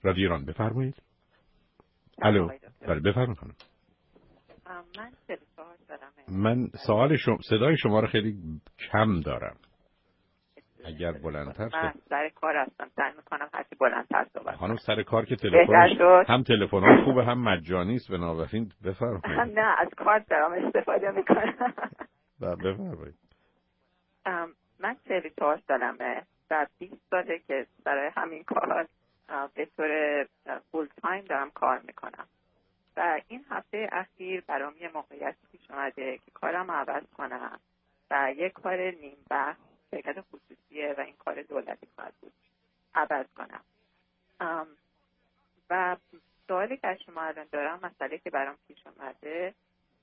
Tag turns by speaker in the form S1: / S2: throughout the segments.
S1: رادیو ایران بفرمایید. الو. بله بفرمایید خانم.
S2: من 34 سالمه.
S1: من سوال صدای شما رو خیلی کم دارم. اگر بلندتر
S2: من سر کار هستم، سعی میکنم هرچی بلندتر صحبت کنم.
S1: خانم سر کار که تلفن هم تلفن خوبه هم مجانی است، بنابراین بفرمایید.
S2: نه از کارت دارم استفاده میکنم.
S1: بفرمایید.
S2: من 34 سالمه و 20 ساله که برای همین کار به طور فول تایم دارم کار میکنم و این هفته اخیر برام یه موقعیتی پیش اومده که کارم عوض کنم و یه کار نیم وقت شرکت خصوصیه و این کار دولتی خواهد بود عوض کنم. و سوالی که از شما الان دارم، مسئله که برام پیش اومده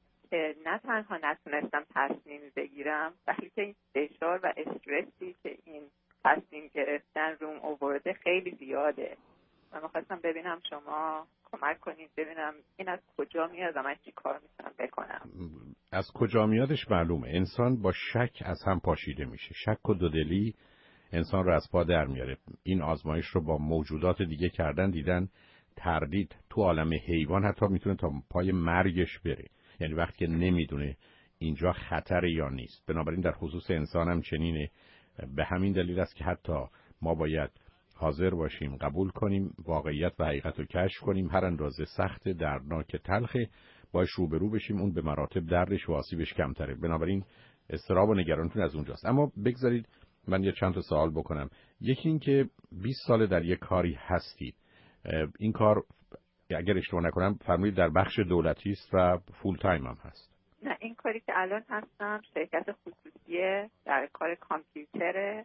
S2: که نه تنها نتونستم تصمیم بگیرم، بلکه این فشار و استرسی که این تصمیم گرفتن روم آورده خیلی زیاده و می‌خواستم ببینم شما کمک کنید ببینم این از کجا میاد و من چی کار میتونم بکنم.
S1: از کجا میادش معلومه. انسان با شک از هم پاشیده میشه. شک و دودلی انسان رو از پا در میاره. این آزمایش رو با موجودات دیگه کردن، دیدن تردید تو عالم حیوان حتی میتونه تا پای مرگش بره. یعنی وقتی که نمیدونه اینجا خطر یا نیست. بنابراین در خصوص انسان هم چنینه. به همین دلیل است که حتی ما باید حاضر باشیم قبول کنیم واقعیت و حقیقت رو کشف کنیم، هر اندازه سخت، دردناک، تلخه باش روبرو بشیم، اون به مراتب دردش و آسیبش کمتره. بنابراین اضطراب و نگرانتون از اونجاست. اما بگذارید من یه چند تا سوال بکنم. یکی این که 20 سال در یک کاری هستید. این کار اگر اشتباه نکنم فرمودید در بخش دولتی است و فول تایم هم هست.
S2: نه، این کاری که الان هستم شرکت خصوصیه در کار کامپیوتره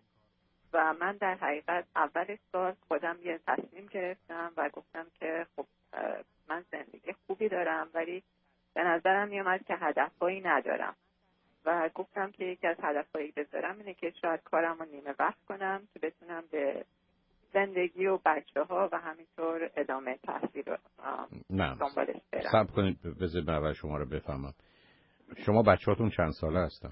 S2: و من در حقیقت اول سال خودم یه تصمیم گرفتم و گفتم که خب من زندگی خوبی دارم ولی به نظرم میومد که هدفهایی ندارم و گفتم که یکی از هدفهایی بذارم اینه که شاید کارم رو نیمه وقت کنم که بتونم به زندگی و بچه‌ها و همینطور ادامه تحصیل رو دنبالش برم.
S1: صبر کنید بذارید برای شما رو بفهمم. شما بچه‌هاتون چند ساله هستن؟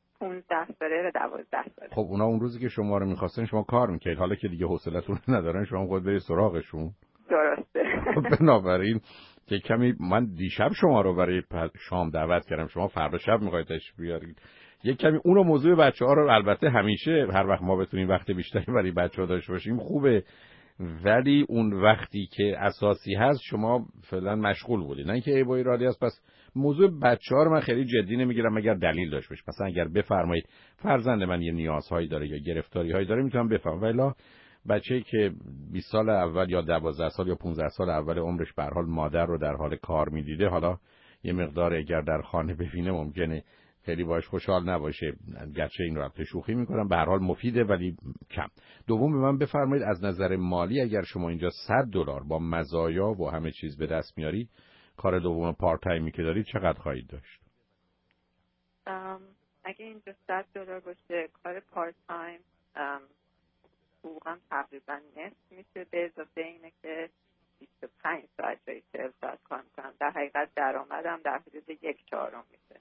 S2: 15 ساله و 12 ساله.
S1: خب اونا اون روزی که شما رو می‌خواستن شما کار می‌کردید، حالا که دیگه حوصله‌تون ندارن شما خود برید سراغشون.
S2: درسته.
S1: بنابراین که کمی من دیشب شما رو برای شام دعوت کردم، شما فردا شب می‌خواید تشریف بیارید. یک کمی اونو موضوع بچه‌ها رو البته همیشه هر وقت ما بتونیم وقت بیشتری برای بچه‌ها داشته باشیم خوبه، ولی اون وقتی که اساسی هست شما فعلا مشغول بودید. نه اینکه ای وای رادی است. پس موضوع بچه‌ها رو من خیلی جدی نمیگیرم مگر دلیل داشته باشه. مثلا اگر بفرمایید فرزند من یه نیازهایی داره یا گرفتاری‌هایی داره میتونم بفهمم، ولی بچه‌ای که 20 سال اول یا 12 سال یا 15 سال اول عمرش به هر حال مادر رو در حال کار می‌دیده، حالا یه مقدار اگر در خانه ببینه ممکنه خیلی باش خوشحال نباشه. گرچه این رو البته شوخی میکنم، به هر حال مفیده ولی کم. دوم به من بفرمایید از نظر مالی اگر شما اینجا $100 با مزایا و همه چیز به دست میارید، کار دوم پارت تایمی که دارید چقدر خواهید داشت؟
S2: اگه اینجا $100 باشه کار پارت تایم حقوقم تقریبا نصف میشه، به اضافه اینه که 25 ساعت جایی 40 ساعت کار میکنم. در حقیقت درآمدم در حدود 1/4 میشه.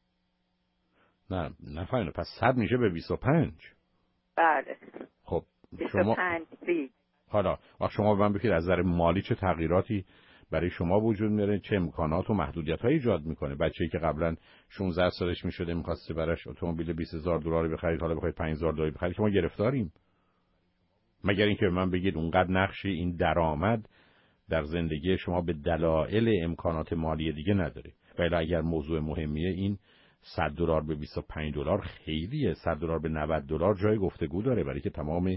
S1: نه فایده. پس 100 میشه به 25.
S2: بله.
S1: خب شما
S2: 25
S1: حالا وقت شما به من بگید از نظر مالی چه تغییراتی برای شما وجود میاره، چه امکانات و محدودیت‌هایی ایجاد میکنه؟ بچه‌ای که قبلا 16 سالش میشده می‌خواسته براش اتومبیل $20,000 بخرید، حالا بخواید $5,000 بخرید، که ما گرفتاریم. مگر اینکه به من بگید اونقدر نقشی این درآمد در زندگی شما به دلایل امکانات مالی دیگه نداره. ولی اگر موضوع مهمیه این $100 به $25 خیلیه. $100 به $90 جای گفتگو داره، برای که تمام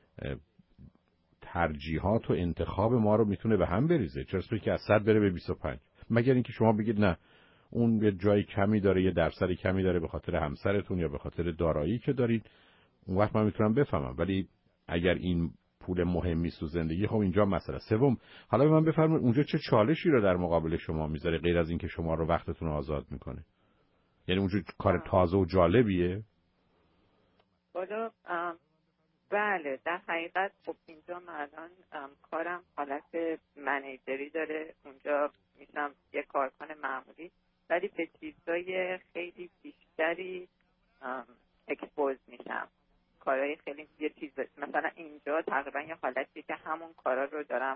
S1: ترجیحات و انتخاب ما رو میتونه به هم بریزه. چرا که از 100 بره به 25؟ مگر اینکه شما بگید نه اون یه جای کمی داره، یه درصد کمی داره به خاطر همسرتون یا به خاطر دارایی که دارید، اون وقت من میتونم بفهمم. ولی اگر این پول مهمی تو زندگی، خب اینجا مسئله. سوم، حالا به من بفرمایید اونجا چه چالشی رو در مقابل شما میذاره غیر از اینکه شما رو وقتتون رو آزاد میکنه؟ یعنی اونجا کار تازه و جالبیه؟
S2: بالا بله، در حقیقت خب اینجا من الان کارم حالت منیجری داره. اونجا میشم یه کارکن معمولی ولی به چیزای خیلی بیشتری اکسپوز میشم. کارهای خیلی یه چیز مثلا اینجا تقریبا یه حالتی که همون کارا رو دارم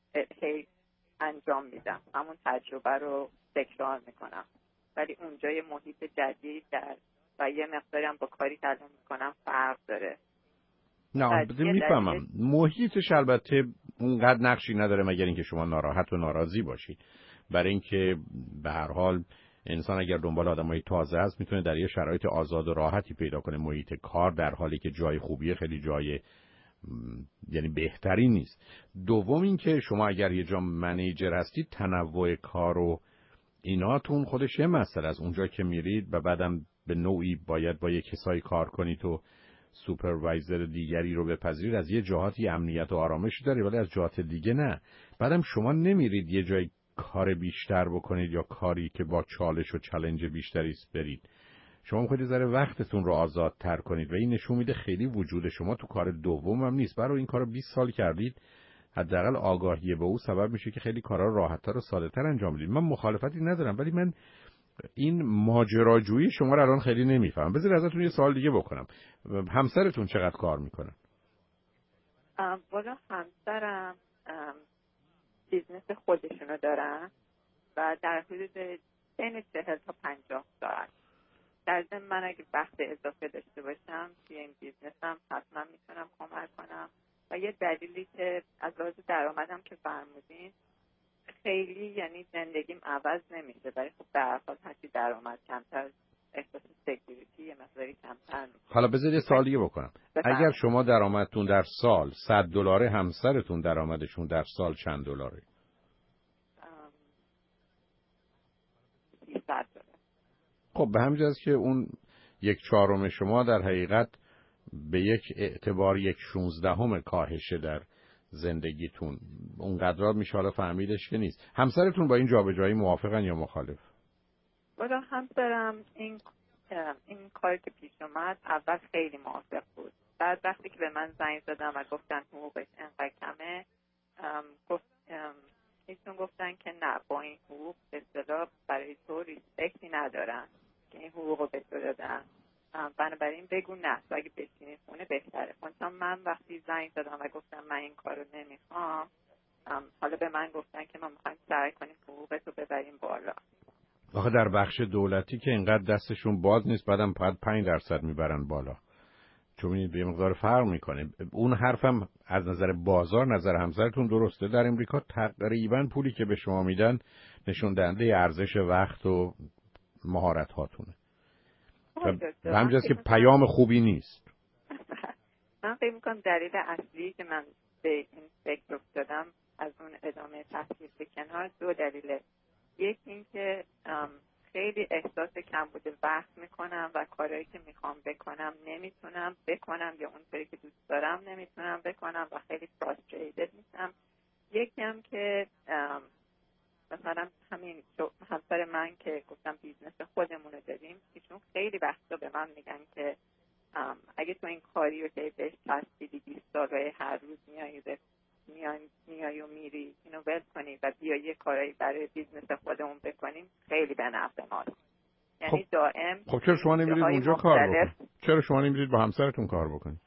S2: هی انجام میدم، همون تجربه رو تکرار میکنم، ولی اونجا یه محیط جدید و یه مقداری هم با کاری که الان میکنم فرق داره.
S1: نه میفهمم محیطش البته اونقدر نقشی نداره مگر اینکه شما ناراحت و ناراضی باشید. برای اینکه به هر حال انسان اگر دنبال آدمای تازه است میتونه در یه شرایط آزاد و راحتی پیدا کنه محیط کار، در حالی که جای خوبیه خیلی جای یعنی بهتری نیست. دوم اینکه شما اگر یه جا منیجر هستید تنوع کار و ایناتون خودش یه مسئله از اونجا که میرید و بعدم به نوعی باید با یه کسایی کار کنید و سوپروایزر دیگری رو بپذیرید، از یه جهاتی امنیت و آرامش داره ولی از جهات دیگه نه. بعدم شما نمیرید یه جای کار بیشتر بکنید یا کاری که با چالش و چالش بیشتری است برید. شما می‌خواید ذره وقتتون رو آزادتر کنید و این نشون میده خیلی وجود شما تو کار دوم هم نیست. برای این کارو 20 سال کردید، حداقل آگاهی به او سبب میشه که خیلی کارا راحت‌تر و ساده‌تر انجام بدید. من مخالفتی ندارم ولی من این ماجراجویی شما رو الان خیلی نمیفهمم. بذارید ازتون یه سوال دیگه بکنم. همسرتون چقدر کار میکنن؟
S2: والا همسرم بیزنس خودشونو دارن و در حدود بین 40 تا 50 ساعت. در ضمن من اگه وقت اضافه داشته باشم توی این بیزنسم حتما میتونم کمک کنم و یه دلیلی که از لحاظ درآمدم که فرمودین خیلی یعنی زندگیم عوض نمیشه، ولی خب در هر حال هرچی درآمد کمتر احساس سکیوریتی یه مقداری کمتر میشه.
S1: حالا بذارید یه سوال دیگه بکنم. اگر شما درآمدتون در سال $100، همسرتون درآمدشون در سال چند دلاره؟
S2: $300.
S1: خب به همین جاست که اون 1/4 شما در حقیقت به یک اعتبار 1/16 کاهشه در زندگیتون. اونقدر میشه حالا فهمیدش که نیست. همسرتون با این جابجایی موافقن یا مخالف؟
S2: والا همسرم این کاری که پیش اومد اول خیلی موافق بود. بعد وقتی که به من زنگ زدم و گفتن حقوقش انقدر کمه، ایشون گفتن که نه، با این حقوق به اصطلاح برای تو ریسپکتی ندارن که این حقوق رو به تو دادن، بنابراین بگو نه، تو اگه بشینی خونه بهتره. چون من وقتی زنگ زدم و گفتم من این کارو نمیخوام، حالا به من گفتن که ما میخوایم سعی کنیم حقوقتو ببریم بالا.
S1: آخه در بخش دولتی که اینقدر دستشون باز نیست، بعدم 5% میبرن بالا. چون این به مقدار فرق میکنه. اون حرفم از نظر بازار نظر همسرتون درسته. در امریکا تقریبا پولی که به شما میدن نشون دهنده ارزش وقت و مهارت هاتونه. و همینجاست که پیام خوبی نیست.
S2: من فکر میکنم دلیل اصلی که من به این فکر افتادم از اون ادامه تحصیل به کنار 2 دلیله. یکی این که خیلی احساس کمبود وقت میکنم و کارهایی که میخوام بکنم نمیتونم بکنم یا اونطوری که دوست دارم نمیتونم بکنم و خیلی فراستریتد میشم. یکی هم که مثلا همین همسر من که گفتم بیزنس خودمون رو داریم، ایشون خیلی وقتا به من میگن که اگه تو این کاری رو که بهش چسبیدی 20 ساله هر روز میای و میری اینو ول کنی و بیا یه کارایی برای بیزنس خودمون بکنیم، خیلی به نفع ماست. یعنی دائم
S1: خب چرا شما نمیرید اونجا کار بکنید؟ چرا شما نمیرید با همسرتون کار بکنید؟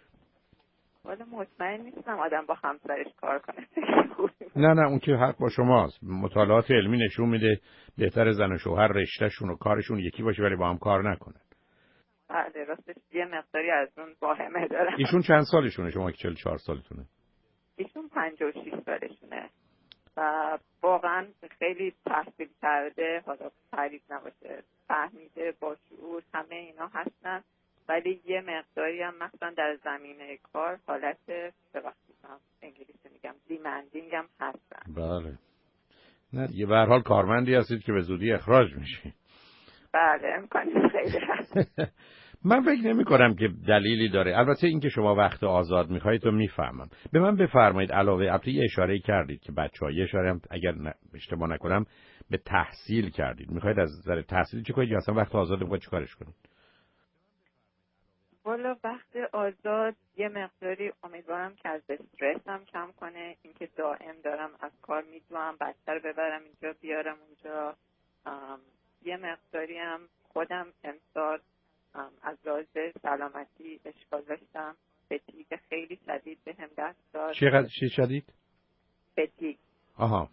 S2: والا مطمئن نیستم آدم با همسرش کار کنه.
S1: نه اون که حق با شماست. مطالعات علمی نشون میده بهتر زن و شوهر رشتهشون و کارشون یکی باشه ولی با هم کار نکنن.
S2: بله راستش یه مقداری از اون واهمه دارم.
S1: ایشون چند سالشونه؟ شما که 44 سالتونه.
S2: ایشون 56 سالشونه و واقعا خیلی تحصیل کرده، حالا تعریف نباشه، فهمیده، با شعور، همه اینا هستن، ولی یه مقداری هم مثلا در زمینه کار حالت ببخشید انگلیسی میگم دیمندینگ هم هستن.
S1: بله. نه دیگه به هر حال کارمندی هستید که به زودی اخراج میشین.
S2: بله امکانش خیلی هست.
S1: من فکر نمی کنم که دلیلی داره. البته این که شما وقت آزاد میخواید تو میفهمم. به من بفرمایید علاوه البته یه اشاره کردید که بچه‌ها، یه اشاره هم اگر اشتباه نکنم به تحصیل کردید. میخواید از نظر تحصیل چه کنید یا اصلا وقت آزاد میخواید چیکارش کنید؟
S2: والا وقت آزاد یه مقداری امیدوارم که از استرس هم کم کنه، اینکه دائم دارم از کار میدوام، بچه رو ببرم اینجا بیارم اونجا. یه مقداری هم خودم امسال از لحاظ سلامتی اشکال داشتم، فتیگ خیلی شدید به هم دست داد.
S1: چی شدید؟
S2: فتی.
S1: آها.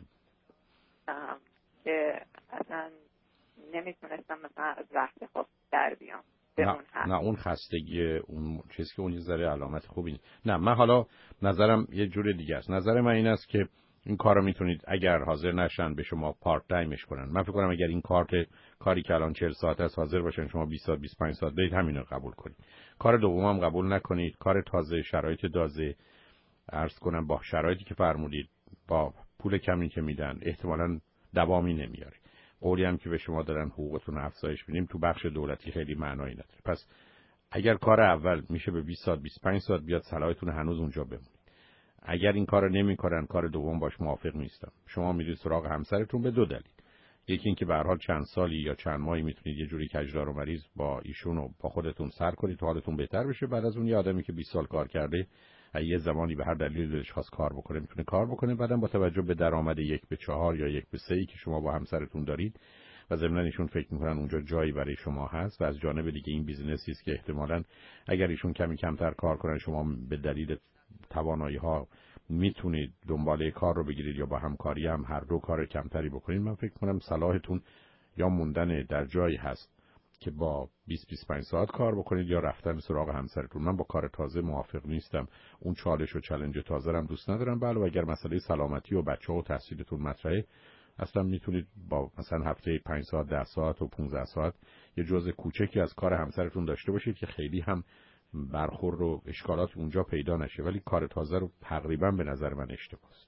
S2: که اصلا نمیتونستم مثلا از وقت خواب در بیام.
S1: نه اون خستگی، اون چیزی که اون یه ذره علامت خوبی نیست. نه من حالا نظرم یه جور دیگه است. نظر من این است که این کارو میتونید اگر حاضر نشن به شما پارت تایمش کنن. من فکر کنم اگر این کاری که الان 40 ساعت است حاضر باشن شما 20 ساعت 25 ساعت برید همینو قبول کنید. کار دومم قبول نکنید. کار تازه، شرایط تازه، عرض کنم با شرایطی که فرمودید، با پول کمی که میدن احتمالاً دوامی نمیاره. قولی هم که به شما دارن حقوقتون افزایش میدیم تو بخش دولتی خیلی معنایی نداره. پس اگر کار اول میشه به 20 ساعت 25 ساعت بیاد، صلاحتون هنوز اونجا بمونید. اگر این کارو نمیکنن، کار دوم باش موافق نیستم. شما میرید سراغ همسرتون به دو دلیل. یکی این که به هر حال چند سالی یا چند ماهی میتونید یه جوری کجدار و مریض با ایشون و با خودتون سر کنید تا حالتون بهتر بشه. بعد از اون یه آدمی که 20 سال کار کرده یه زمانی به هر دلیلی دلش خواست کار بکنه میتونه کار بکنه. بعدم با توجه به درآمد 1/4 یا 1/3 که شما با همسرتون دارید و ضمن ایشون فکر میکنن اونجا جایی برای شما هست و از جانب دیگه این بیزینسی است که احتمالاً اگر ایشون کمی کمتر کار کنن شما به دلیل توانایی‌ها میتونید دنباله کار رو بگیرید یا با همکاری هم هر دو کار کمتری بکنید. من فکر کنم صلاحتون یا موندن در جایی هست که با 20-25 ساعت کار بکنید یا رفتن سراغ همسرتون. من با کار تازه موافق نیستم. اون چالش و چالش تازه هم دوست ندارم. بله اگر مسئله سلامتی و بچه‌ها و تحصیلتون مطرحه، اصلا میتونید با مثلا هفته 5 ساعت 10 ساعت و 15 ساعت یه جزء کوچکی از کار همسرتون داشته باشید که خیلی هم برخورد و اشکالات اونجا پیدا نشه. ولی کار تازه رو تقریبا به نظر من اشتباه است.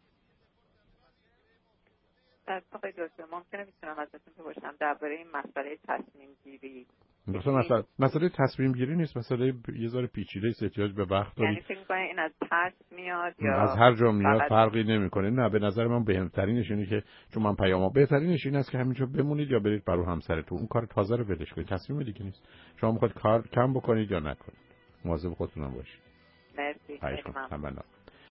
S2: در واقع دکتر ممکنه میتونم ازتون بپرسم درباره این مسئله تصمیم گیری؟
S1: مسئله تصمیم گیری نیست، مسئله یه ذره پیچیده است، احتیاج به وقت داره.
S2: یعنی فکر می‌کنید این از ترس میاد یا
S1: از هر جا میاد فرقی نمیکنه؟ نه به نظر من بهترینش اینه که چون من بهترینش این است که همینجا بمونید یا برید برای همسرتون اون کار تازه رو ولش کنید. تصمیم دیگه نیست. شما میخواید کار کم بکنید یا نکنید. مواظب خودتون باشید.
S2: مرسی.
S1: خیلی ممنون.